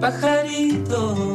pajarito.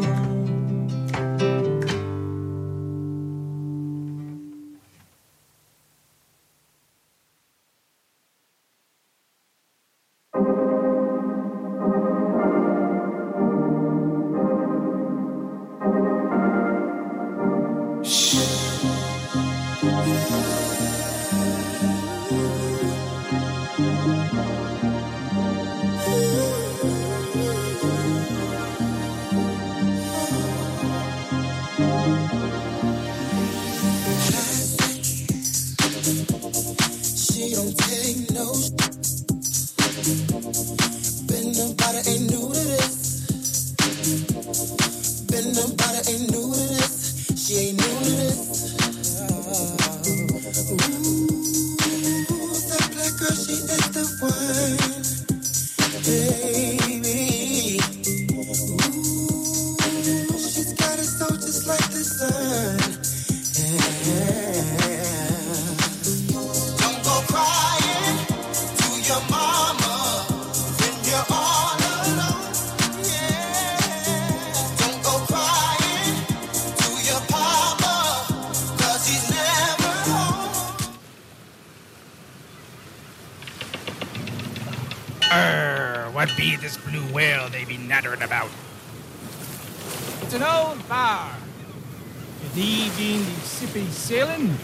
What be this blue whale they be nattering about? It's an old bar. Good evening, the sippy sailing.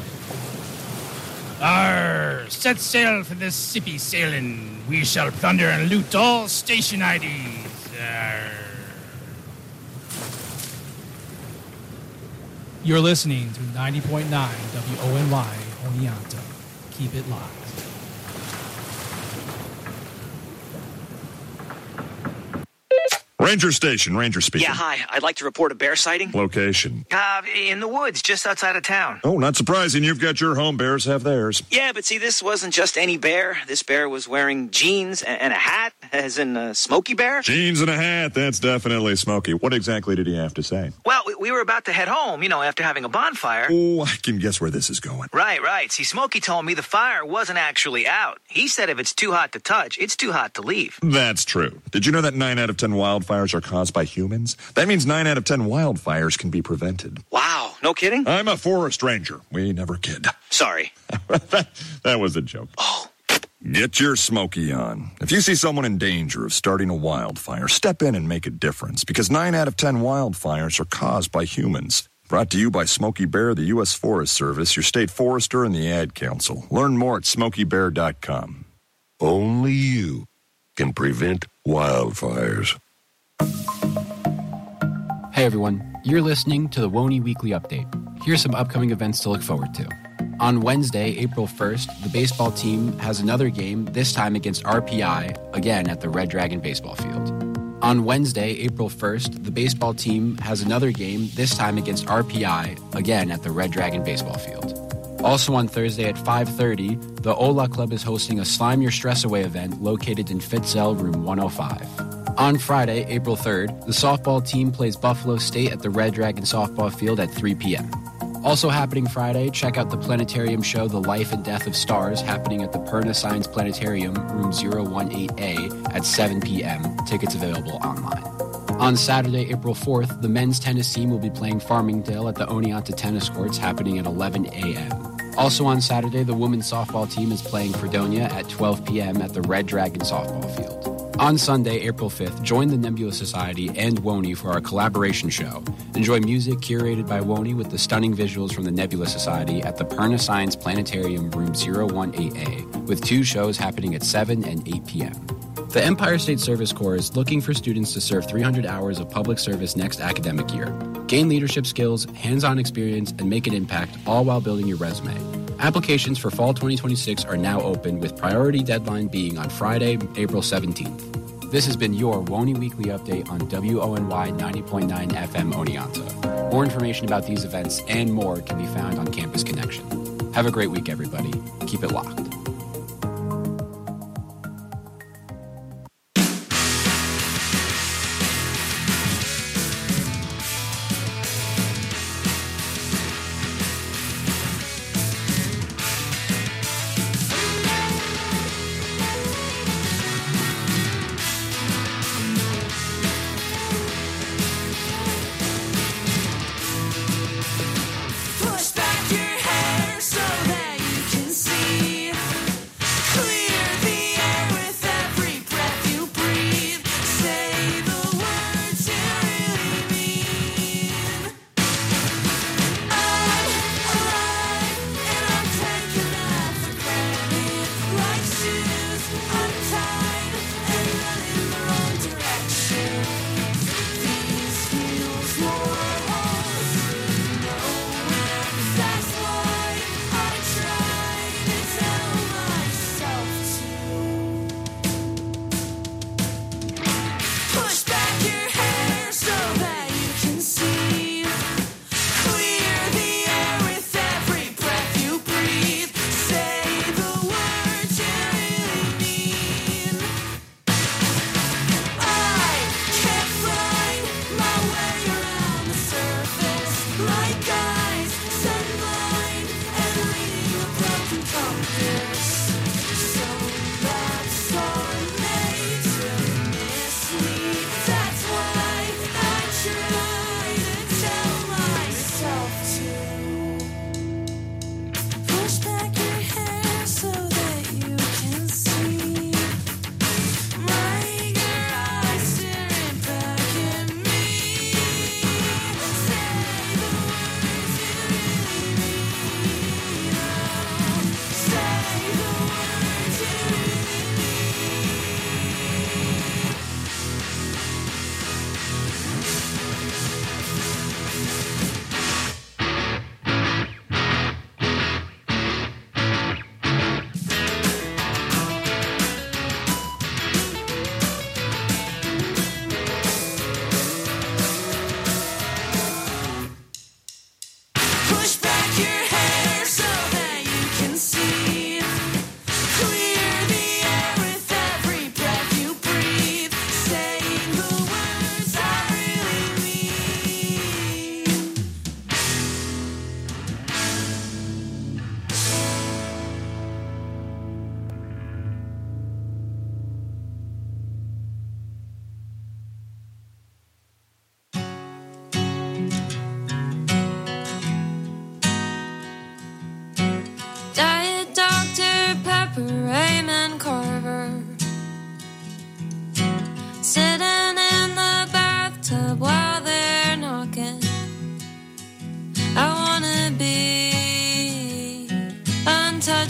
Arr, set sail for this sippy sailing. We shall plunder and loot all station IDs. Arr. You're listening to 90.9 WONY Oneonta. Keep it locked. Ranger Station, Ranger speaking. Yeah, hi. I'd like to report a bear sighting. Location. In the woods, just outside of town. Oh, not surprising. You've got your home. Bears have theirs. Yeah, but see, this wasn't just any bear. This bear was wearing jeans and a hat, as in a Smokey Bear. Jeans and a hat. That's definitely Smokey. What exactly did he have to say? Well, we were about to head home, after having a bonfire. Oh, I can guess where this is going. Right. See, Smokey told me the fire wasn't actually out. He said if it's too hot to touch, it's too hot to leave. That's true. Did you know that 9 out of 10 wildfires are caused by humans? That means 9 out of 10 wildfires can be prevented. Wow, no kidding? I'm a forest ranger. We never kid. Sorry. that was a joke. Oh. Get your Smokey on. If you see someone in danger of starting a wildfire, step in and make a difference, because 9 out of 10 wildfires are caused by humans. Brought to you by Smokey Bear, the U.S. Forest Service, your state forester, and the Ad Council. Learn more at smokeybear.com. Only you can prevent wildfires. Hey everyone, you're listening to the WONY Weekly Update. Here's some upcoming events to look forward to. On Wednesday, April 1st, the baseball team has another game, this time against RPI, again at the Red Dragon baseball field. On Wednesday, April 1st, the baseball team has another game, this time against RPI, again at the Red Dragon baseball field. Also on Thursday at 5:30, the Ola Club is hosting a Slime Your Stress Away event located in Fitzell Room 105. On Friday, April 3rd, the softball team plays Buffalo State at the Red Dragon softball field at 3 p.m. Also happening Friday, check out the planetarium show The Life and Death of Stars happening at the Perna Science Planetarium, room 018A at 7 p.m. Tickets available online. On Saturday, April 4th, the men's tennis team will be playing Farmingdale at the Oneonta Tennis Courts happening at 11 a.m. Also on Saturday, the women's softball team is playing Fredonia at 12 p.m. at the Red Dragon softball field. On Sunday, April 5th, join the Nebula Society and WONY for our collaboration show. Enjoy music curated by WONY with the stunning visuals from the Nebula Society at the Perna Science Planetarium, room 018A, with 2 shows happening at 7 and 8 p.m. The Empire State Service Corps is looking for students to serve 300 hours of public service next academic year. Gain leadership skills, hands-on experience, and make an impact, all while building your resume. Applications for fall 2026 are now open, with priority deadline being on Friday, April 17th. This has been your WONY Weekly Update on WONY 90.9 FM Oneonta. More information about these events and more can be found on Campus Connection. Have a great week, everybody. Keep it locked.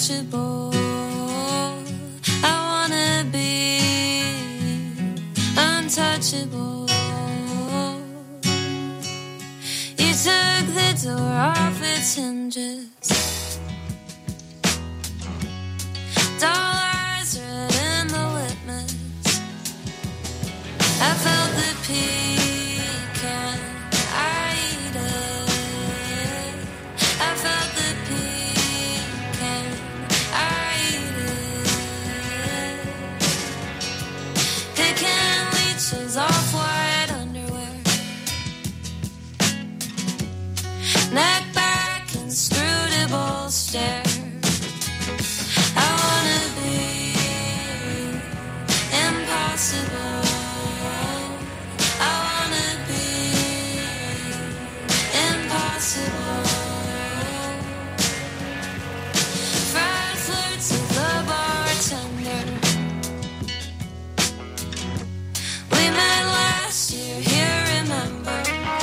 untouchable. I wanna be untouchable. You took the door off its hinges. Dollars red in the litmus. I felt the pecan. I eat it. I felt the pecan. I eat it. Picking leeches off white underwear. Neck back, inscrutable stare. I wanna be impossible. I wanna be impossible. Fried flirts with the bartender. We met last year, here remember.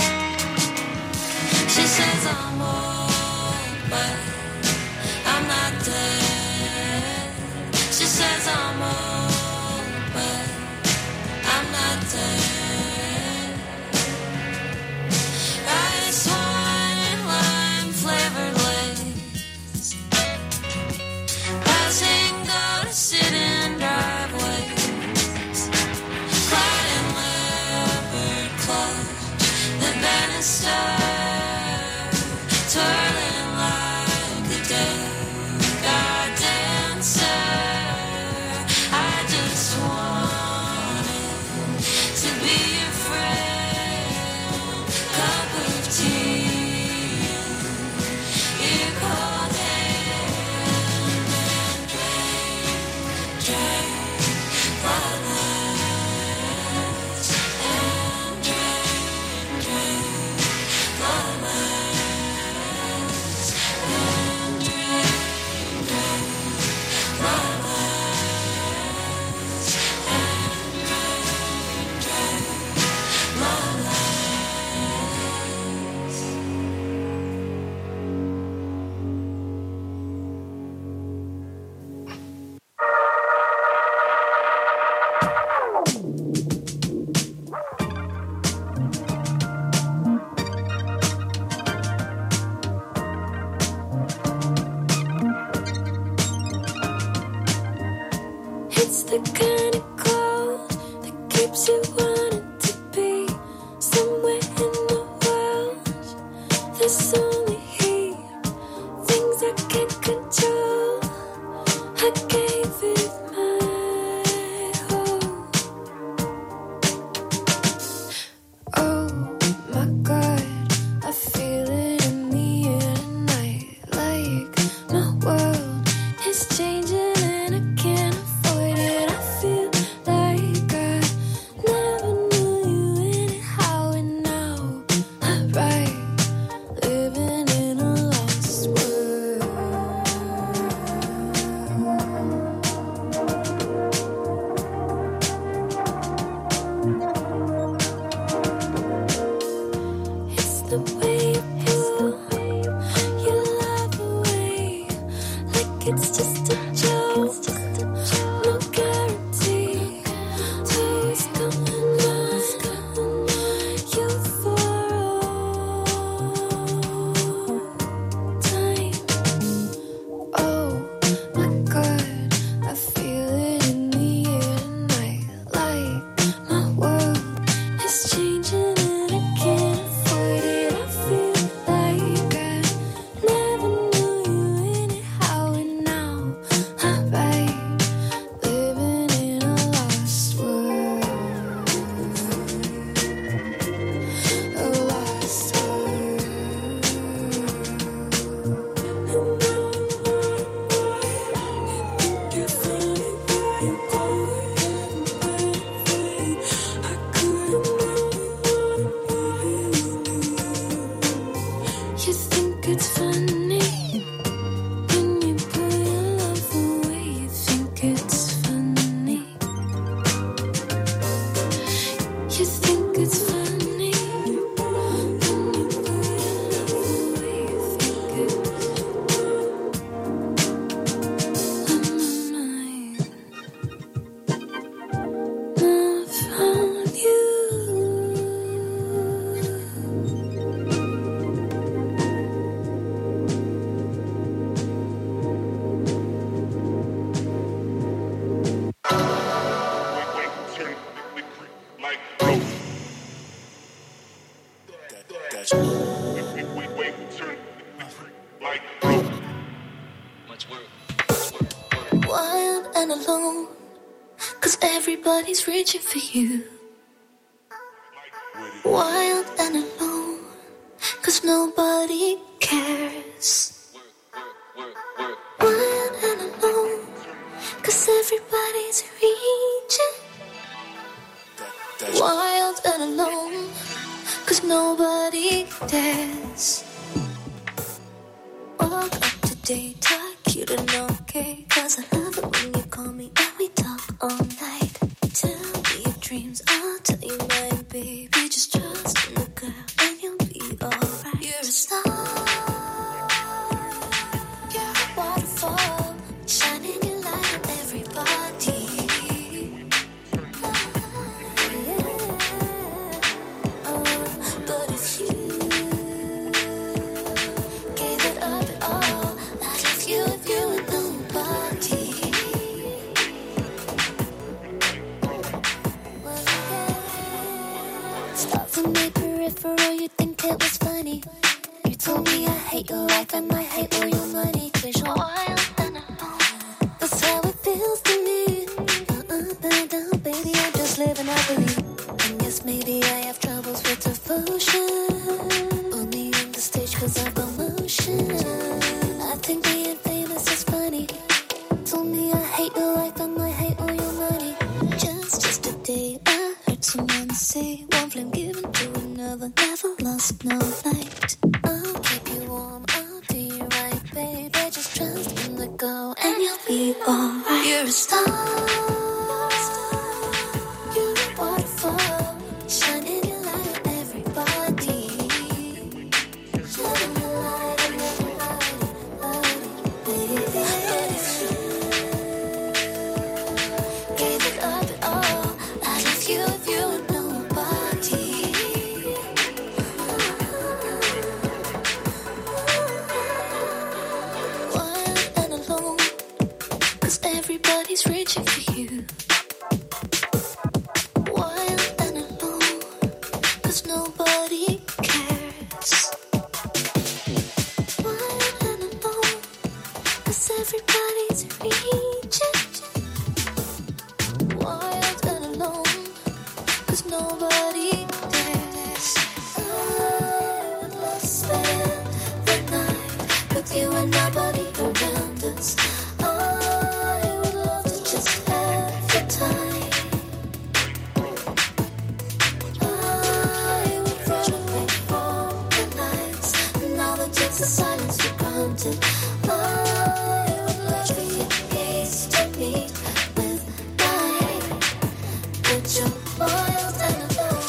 She says I'm old, but I'm not dead. She says I'm old, but I'm not dead. Rice wine, lime flavored lace. Passing go to sit in driveways. Clad in leopard clothes, the banister twirling like the day God dancer. I just wanted to be your friend. Cup of tea, your cold hand, and drink my last, and drink my last, and drink my last, and drink my last. It's the kind of cold that keeps you wanting to be somewhere in the world. There's only here, things I can't control. I gave it my whole. Oh my God, I feel it in the air tonight. Like my world is changing and I can't avoid it. I feel like I never knew you anyhow, and now I write, living Wild and alone, 'cause everybody's reaching for you. Wild and alone, 'cause nobody cares. Wild and alone, 'cause everybody's reaching. Wild and alone, 'cause nobody dares. Walk up to date, cute and okay, 'cause I love it when you call me and we talk all night. Tell me your dreams, I'll tell you mine, baby. Just trust in the girl and you'll be alright. You're a star, you're a waterfall, shining your light on everybody. But if you gave it up at all, I'd leave you if you were nobody. Start from my peripheral, you think it was funny. You told me I hate your life, I might hate all your money. 'Cause you're wild and alone, that's how it feels to me. Down, baby, I'm just living happily. And yes, maybe I have troubles with devotion. Only on the stage 'cause I've got motion. I think being famous is funny. Told me I hate your life, I might hate all your money. Just yesterday, I heard someone say, one flame given to another, never lost no light. I'll keep you warm, I'll do you right, baby. Just trust in the girl and you'll be alright. You're a star, you're a waterfall, shining your light on everybody. Shining your light on everybody, baby. But if you gave it up at all, I'd leave you if you were nobody. Wild and alone, 'cause everybody's reaching for you. Wild and alone, 'cause nobody cares. Wild and alone, 'cause everybody's reaching. Wild and alone, 'cause nobody dares. I would love to spend the night with you and nobody around us. I would love to just have your time. I would run away from the nights and all the takes of silence for granted. I would love for your gaze to meet with mine, but you're wild and alone.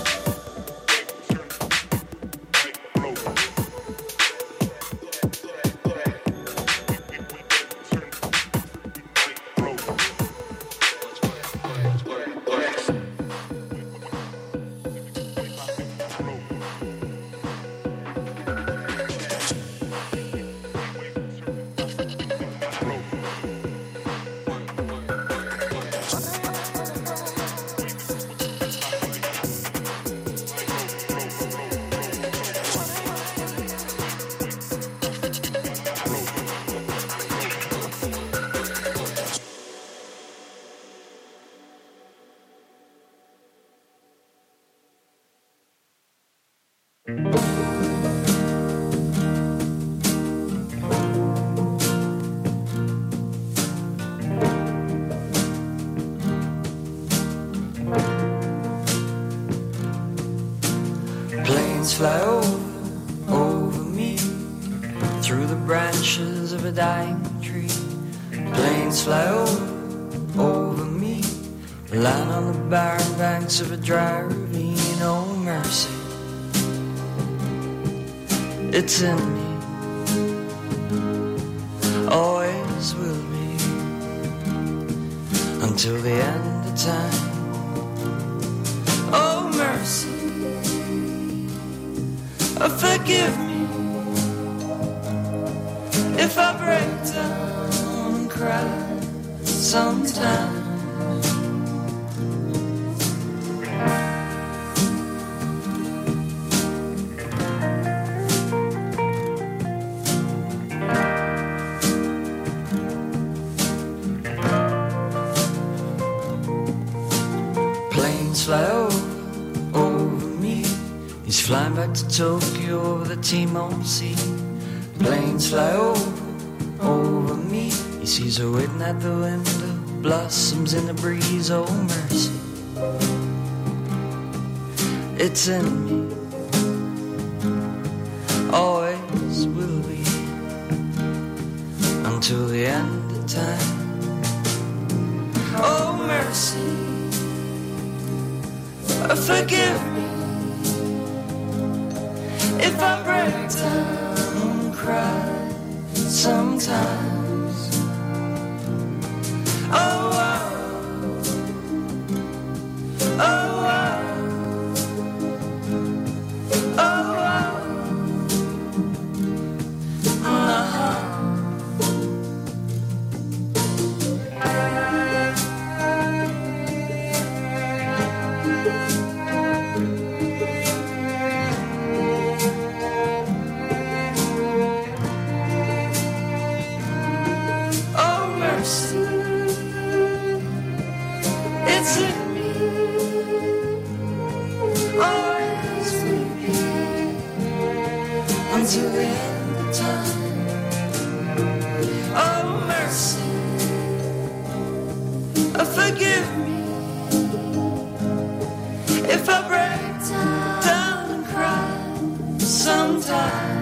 Planes fly over me, through the branches of a dying tree. Planes fly over me, lying on the barren banks of a dry ravine. Oh mercy, it's in me, always will be, until the end of time. Oh mercy, forgive me if I break down and cry sometimes. over me. He's flying back to Tokyo over the Timor Sea. Planes fly over me. He sees her waiting at the window, blossoms in the breeze, oh mercy. It's in me, always will be, until the end of time. Oh mercy, forgive me if I break down and cry sometimes. Oh, until the end of time. Oh mercy, forgive me if I break down and cry sometimes.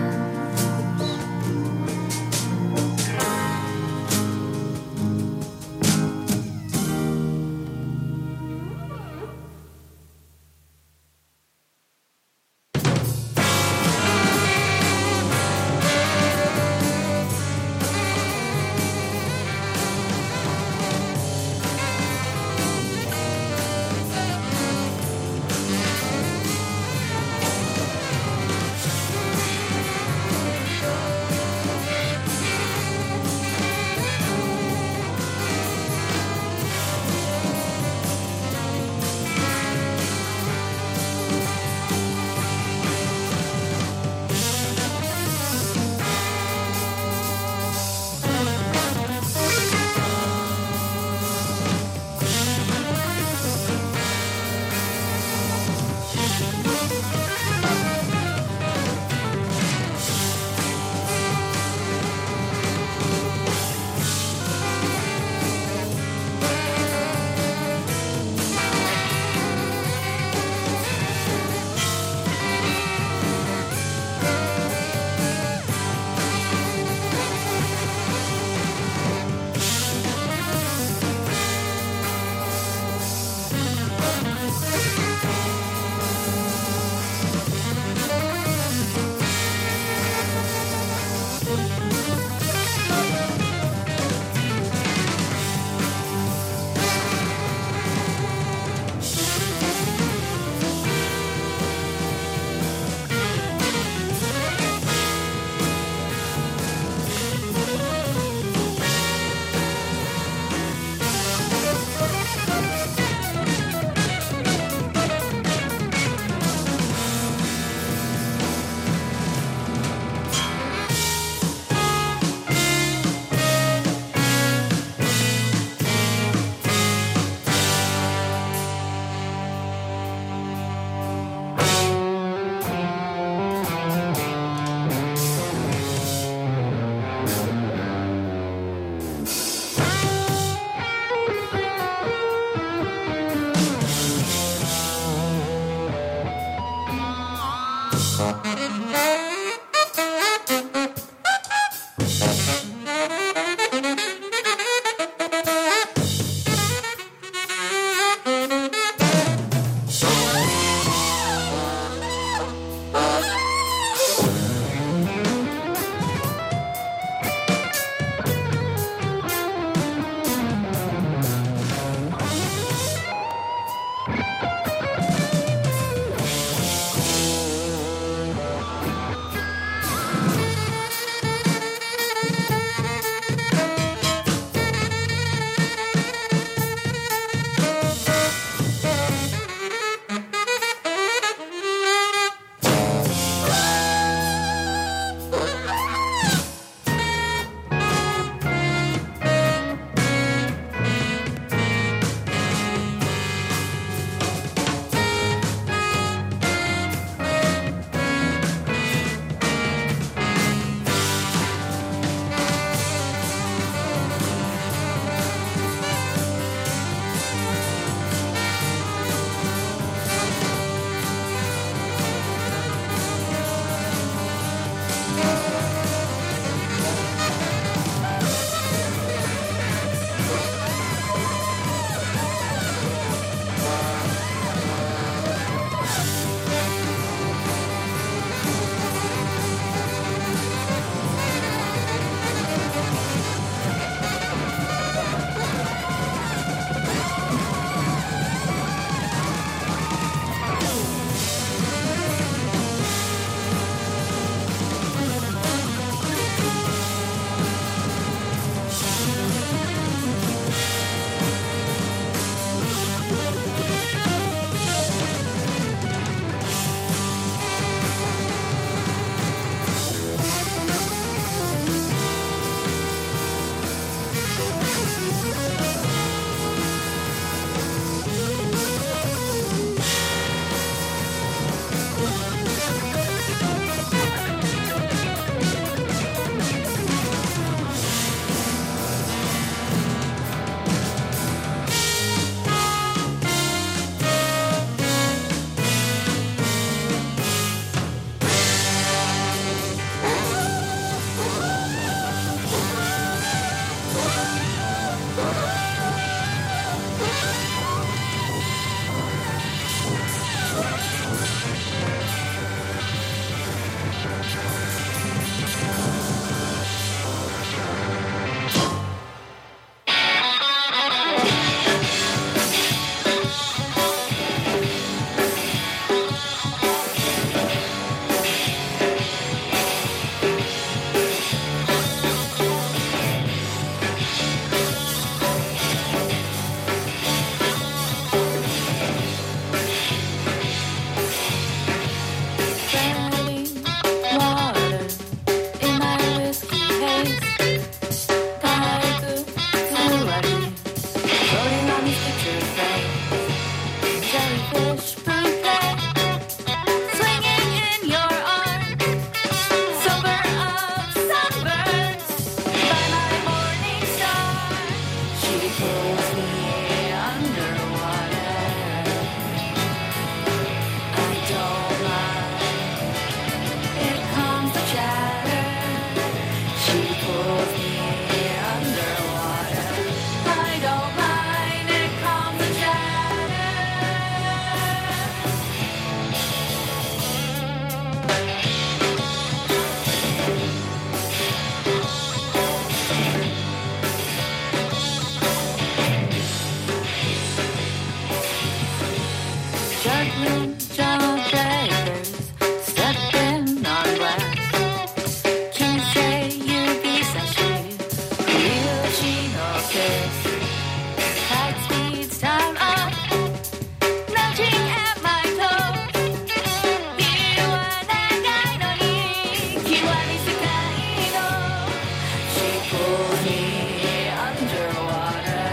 strong players stepping on glass. Can you say you be sashi? Ryuchi no kiss. Tight speeds time up. Nudging at my toes. Hiwa nagai no ni. Kiwari sekai no. She pulled me underwater.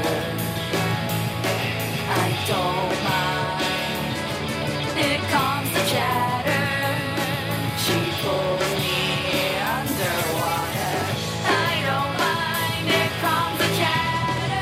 I don't mind. Here comes the chatter. She pulls me underwater. I don't mind. Here comes the chatter.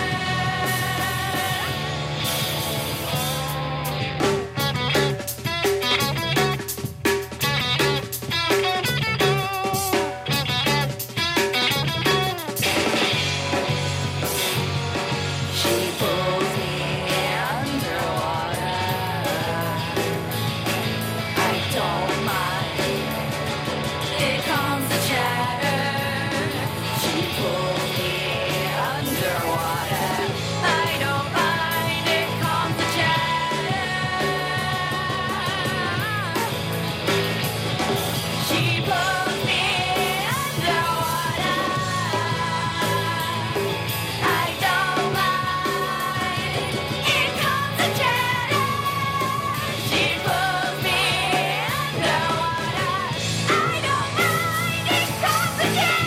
She pulls me underwater. I don't mind. Here comes the chatter. She pulls me underwater. I don't mind. Here comes the chatter. She pulls me underwater. I don't mind. Here comes the chatter. She pulls me underwater. I don't mind. Here comes the chatter.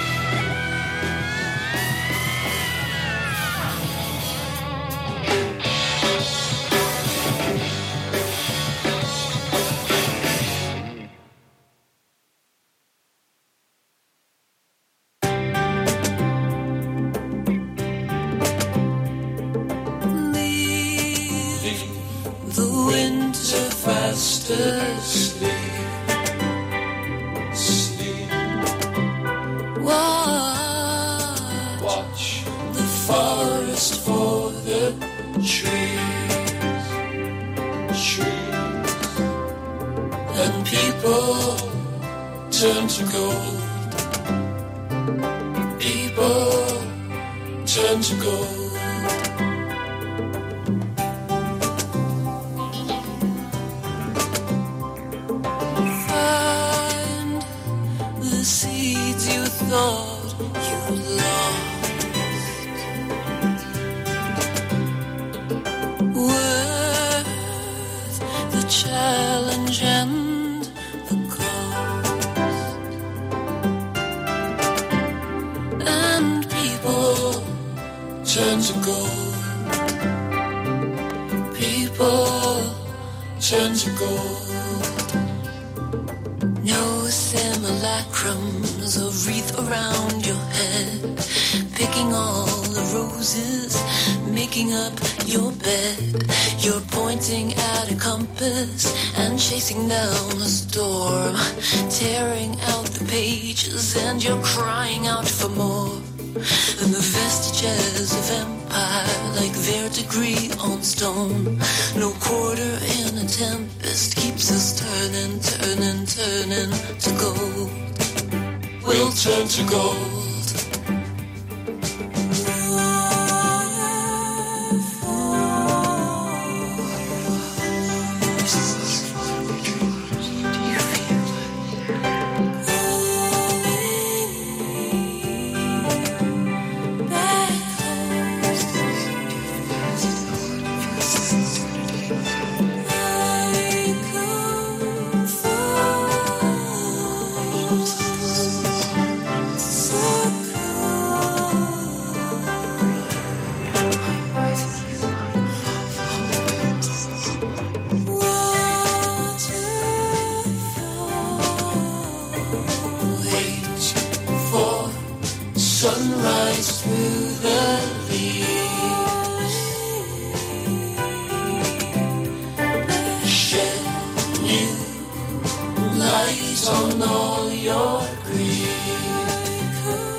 The winter faster sleep. Watch the forest for the trees. And people turn to gold. People turn to gold. Find the seeds you thought you lost. Worth the challenge and the cost. And people turn to gold. People turn to gold. No simulacrums, a wreath around your head. Picking all the roses, making up your bed. You're pointing at a compass and chasing down a storm. Tearing out the pages and you're crying out for more. And the vestiges of empire like verdigris on stone. No quarter in a tempest keeps us turning, turning, turning to gold. We'll turn to gold. Sunrise through the leaves. Shed new light on all your grief.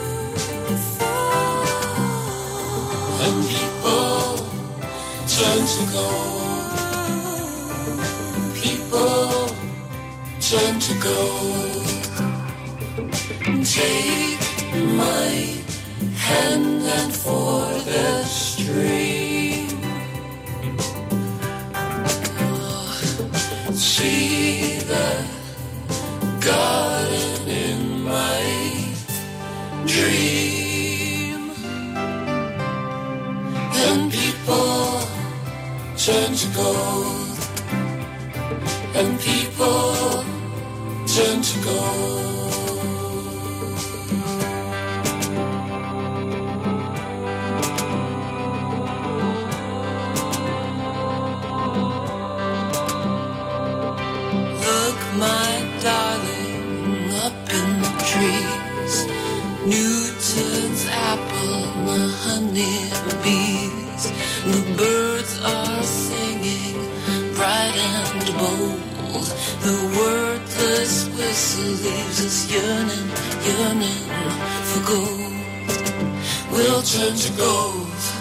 And people turn to gold. People turn to gold. Take my hand and for the stream. see the garden in my dream, and people turn to gold, and people turn to gold. My darling, up in the trees, Newton's apple, the honeybees, the birds are singing bright and bold. The wordless whistle leaves us yearning, yearning for gold. We'll turn to gold.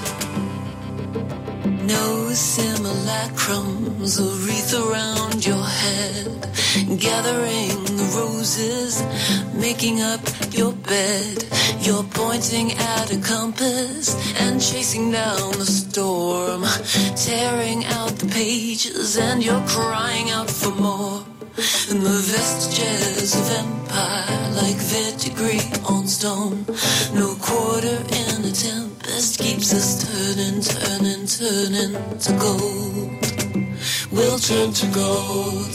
No simulacrums, a wreath around your head, gathering the roses, making up your bed. You're pointing at a compass and chasing down the storm, tearing out the pages, and you're crying out for more. And the vestiges of empire, like verdigris on stone, no quarter in a tempest keeps us turning, turning, turning to gold. We'll turn to gold.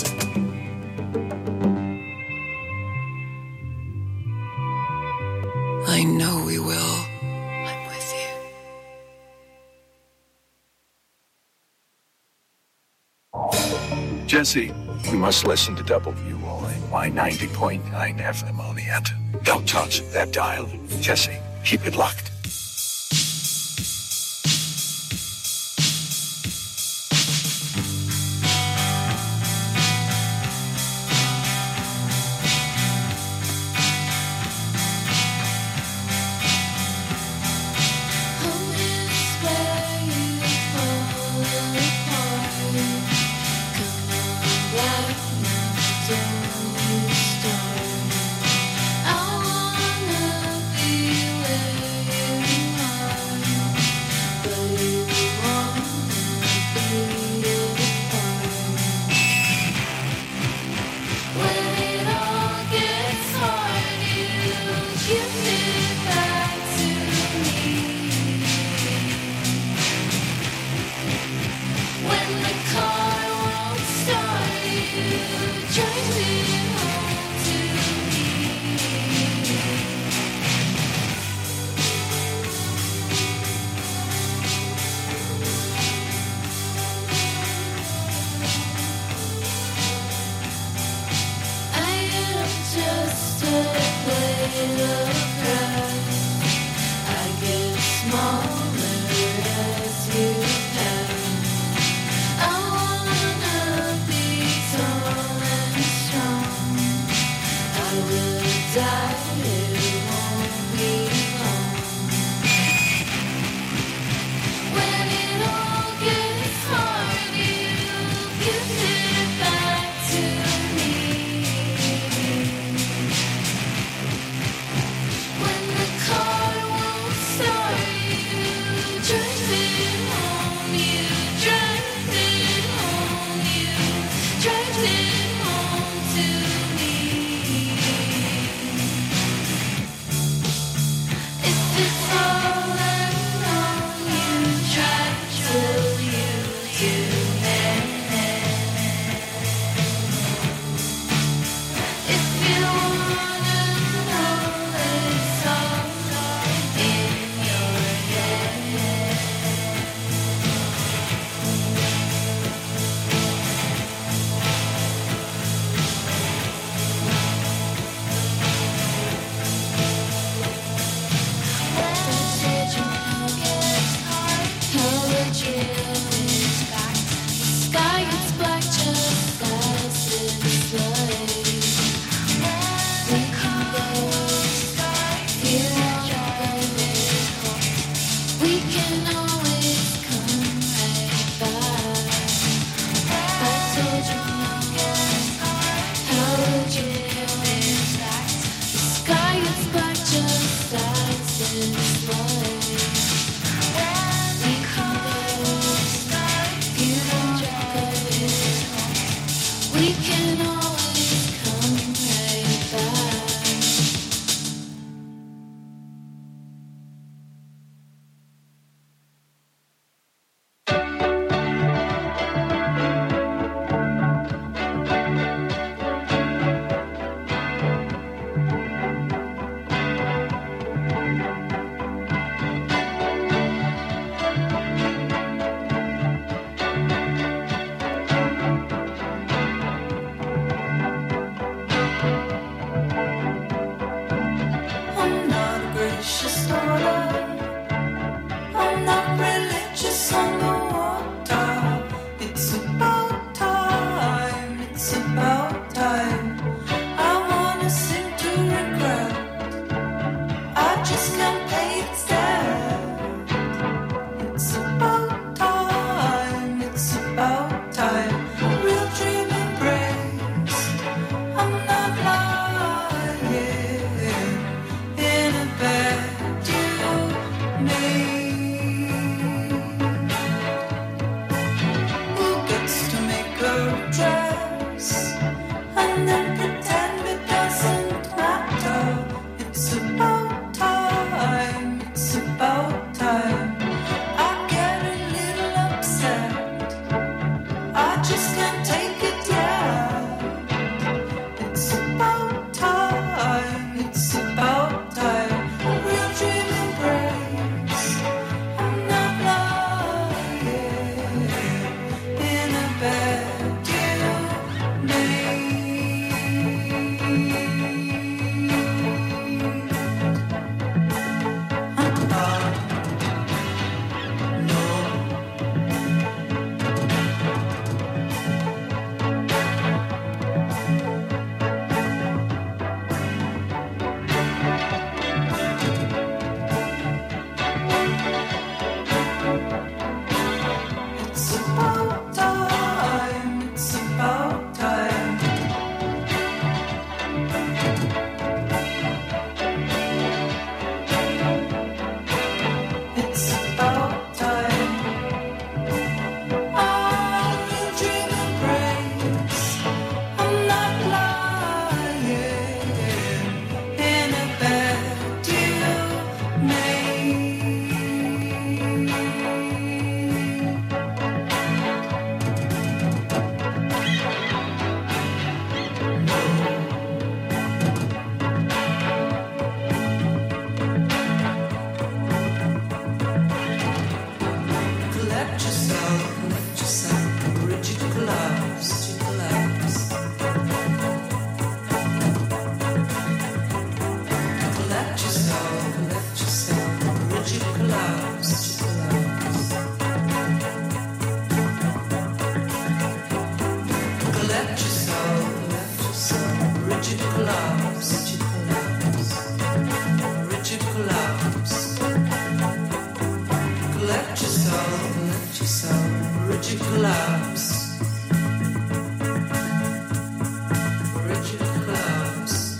I know we will. I'm with you. Jesse, you must listen to WONY 90.9 FM on the end. Don't touch that dial. Jesse, keep it locked. Strong. We can always come right back. I'm not a gracious daughter. I'm not religious on the water. It's about time. It's about time. I wanna sing to regret. I just can't pay its debt. It's about time. It's about time. A real dream embrace. I'm not lying in a bed you made. Who gets to make her dress and then pretend it doesn't matter? It's about time. It's about time. I get a little upset. I just can't take it yet. It's about time. It's about time. A real dream embrace. I'm not lying in a bed you made. I'm not. No. It's about time. It's about time. It's about time. I will dream embrace. I'm not lying in a bed you made. Collect yourself, rigid collapse, collapse. Collect yourself, rigid collapse, collapse. Collect yourself, rigid collapse, collapse. Rigid collapse. Collect yourself, rigid collapse. Rigid collapse.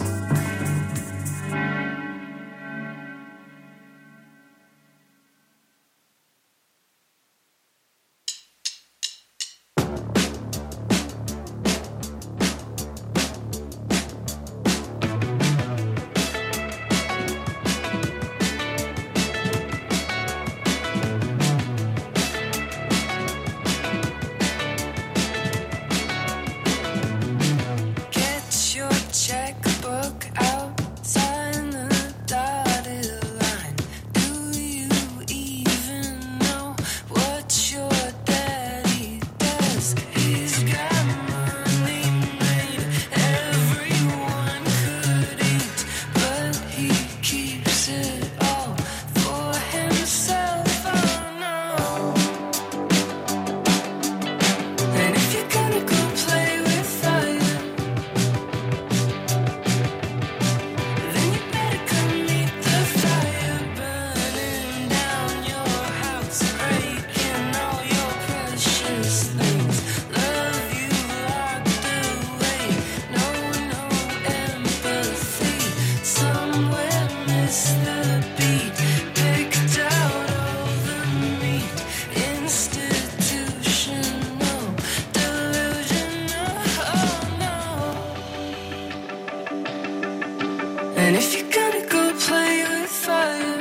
And if you're gonna go play with fire,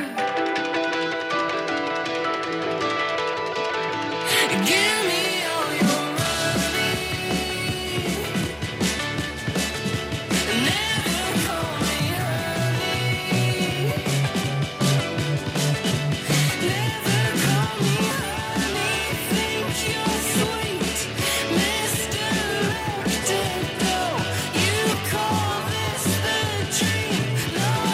give me all your money. Never call me honey. Never call me honey. Think you're sweet, Mr. Let it go. You call this the dream. No,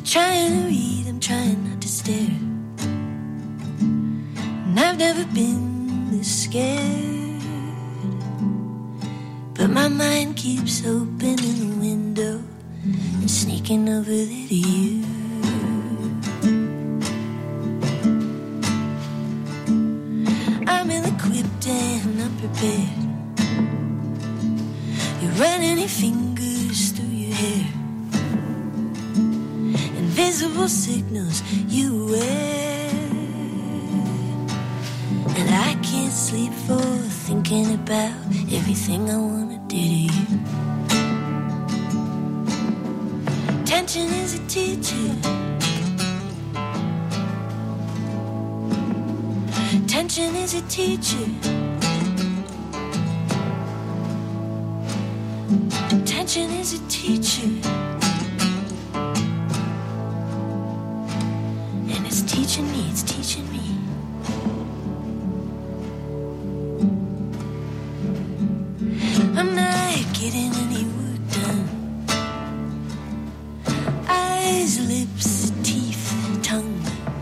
trying to read, I'm trying not to stare. And I've never been this scared. But my mind keeps opening the window and sneaking over there to you. I'm ill-equipped and unprepared. You're running your fingers through your hair. Invisible signals you wear. And I can't sleep for thinking about everything I wanna do to you. Tension is a teacher. Tension is a teacher. Tension is a teacher. And it's teaching me, it's teaching me. I'm not getting any work done. Eyes, lips, teeth, tongue.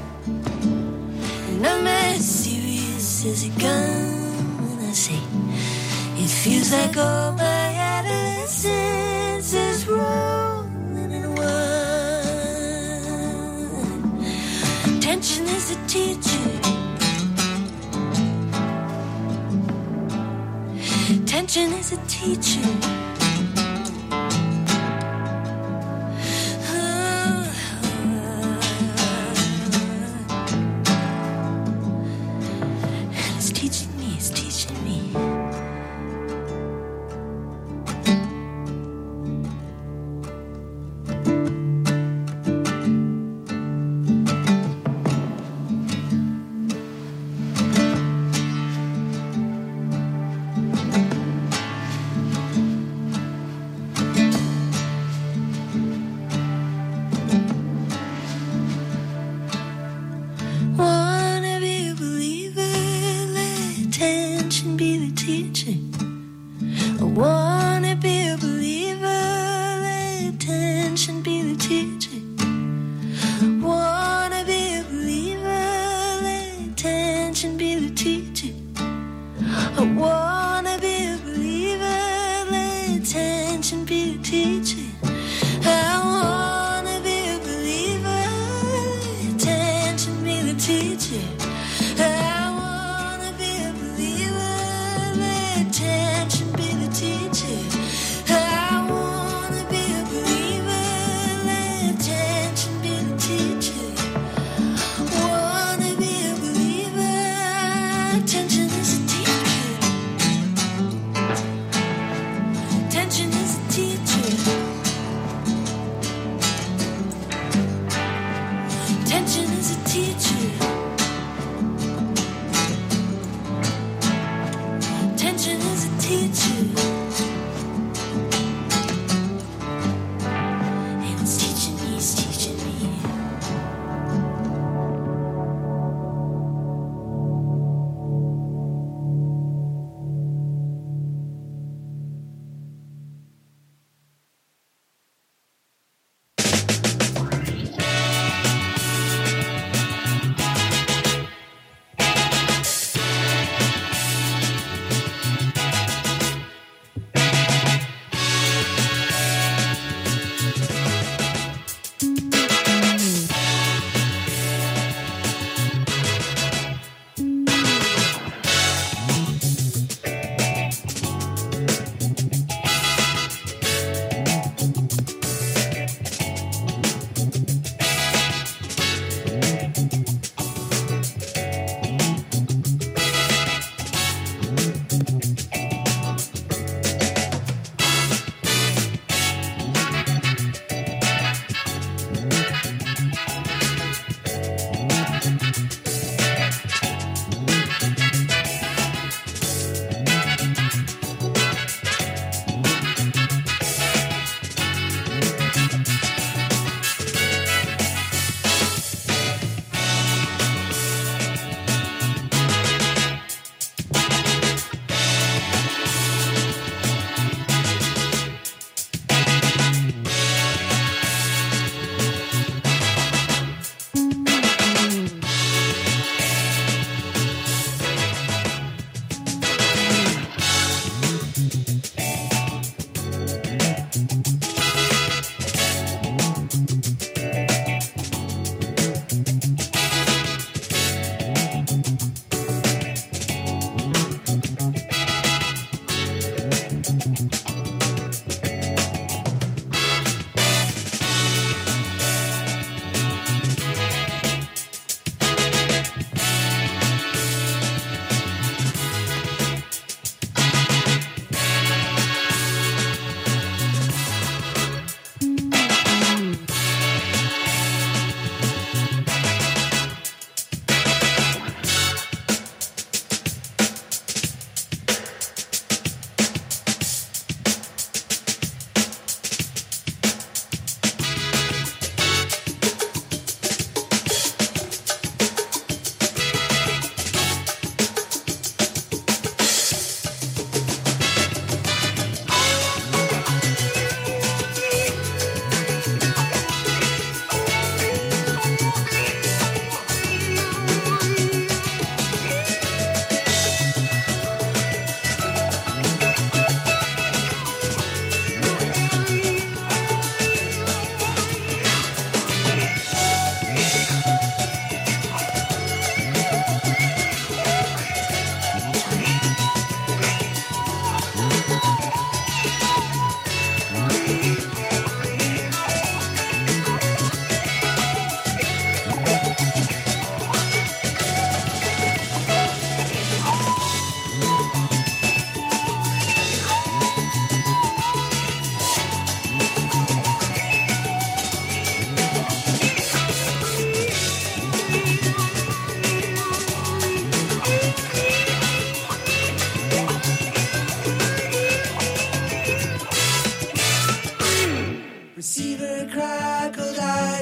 And I'm as serious as a gun when I say it feels like all my adolescence is rolling in one. Tension is a teacher. Tension is a teacher. And it's teaching me, it's teaching me. Wanna be a believer, let tension be the teacher. I wanna be a believer, let tension be the teacher. Wanna be a believer, let tension be the teacher. I wanna be a believer, let tension be the teacher. I wanna be a believer, let tension be the teacher. I wanna be a believer, let tension be the teacher. I wanna be a believer, let tension be the teacher. Wanna be a believer, tension is a teacher.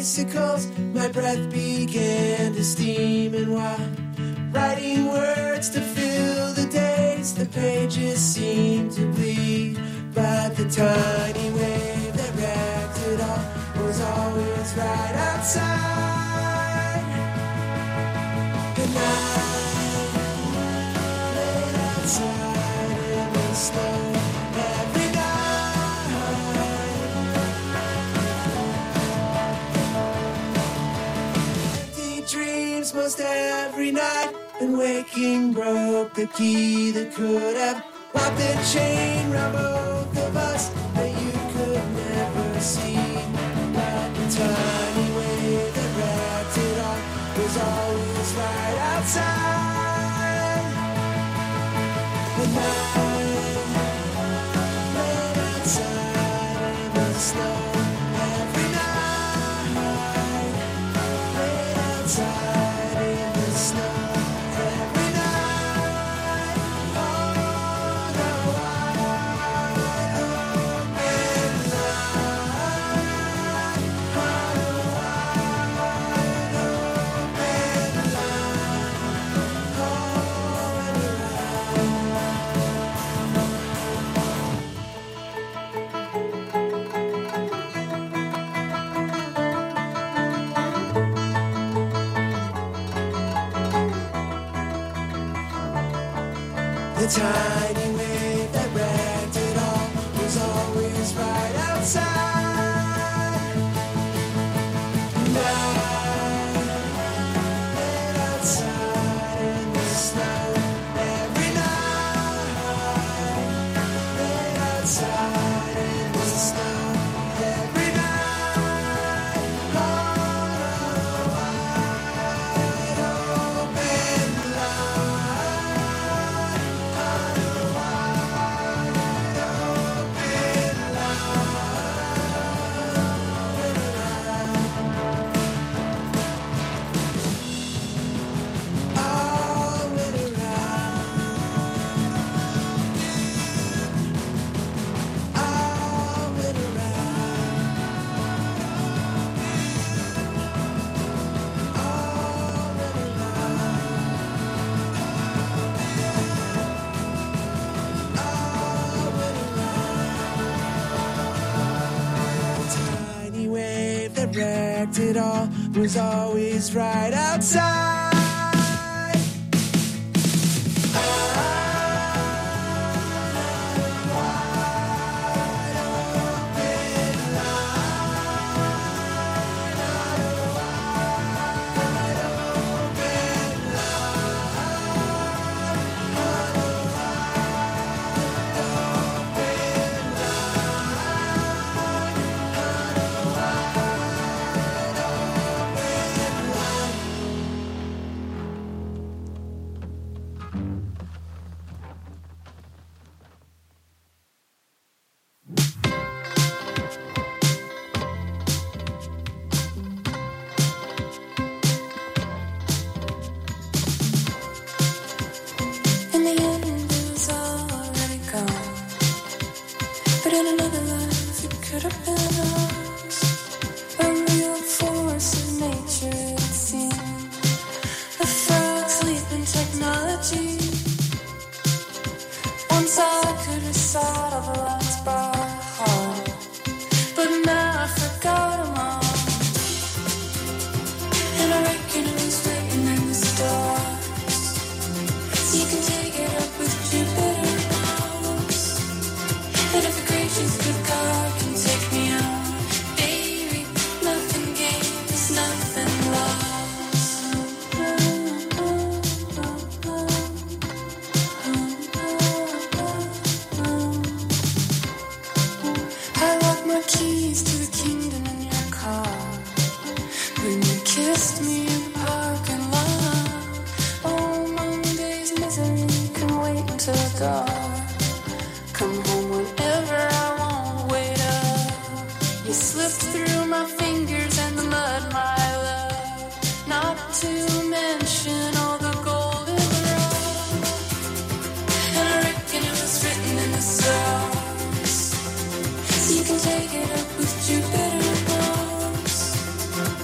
icicles, my breath began to steam, and while writing words to fill the days, the pages seemed to bleed. But the tiny wave that wrecked it all was always right outside. And I laid outside in the snow every night. Empty dreams most every night, and waking broke the key that could have locked the chain round both of us that you could never see. But the tiny wave that wrecked it all was always right outside. And I laid outside in the snow every night. Laid outside in the snow every night. Oh, the wide open line. Oh, the wide open line. Oh, and the tiny wave that wrecked it all was always right outside. And I laid outside in the snow every night. Laid outside in the snow every night. On a wide open line. On a wide open line. All winter round. All winter round. All winter round. The tiny wave that wrecked it all was always right outside. In the end, it was already gone. But in another life, it could have been us. A real force of nature, it seemed. A frog sleeping technology. Once I could recite all the lines by heart, but now I forgot them all. And I reckon it was written in the stars. You can take it up with Jupiter Mars. And if the gracious good God can take me out, baby, nothing gained is nothing lost. I locked my keys to the kingdom in your car when you kissed me in the parking lot. Oh, Monday's misery can wait until dark. Come home whenever I want, wait up. You slipped through my fingers and the mud, my love. Not to mention all the golden rose. And I reckon it was written in the stars. You can take it up with Jupiter Mars.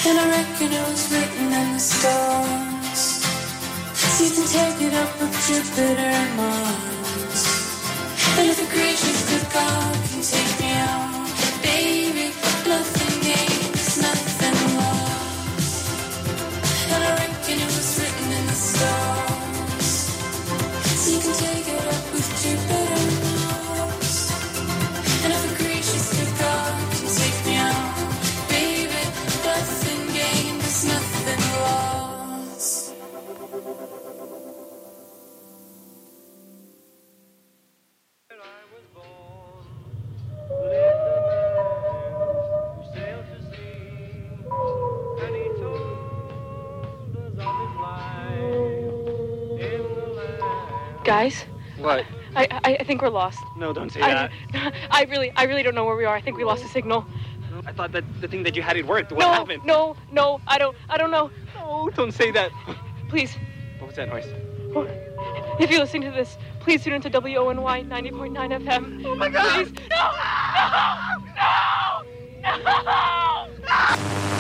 And I reckon it was written in the stars. So you can take it up with Jupiter and Mars. And if the gracious good God can take me out, baby, nothing gains, nothing lost. And I reckon it was written in the stars. So you can take it up with Jupiter and Mars. And if the gracious good God can take me out, baby, nothing gained, there's nothing lost. Guys? What? I think we're lost. No, don't say that. I really don't know where we are. I think we lost the signal. I thought that the thing that you had it worked. What happened? No, I don't know. No, don't say that. Please. What was that noise? If you're listening to this, please tune into WONY 90.9 FM. Oh my God! Please. No!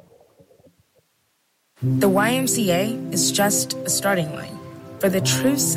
The YMCA is just a starting line for the true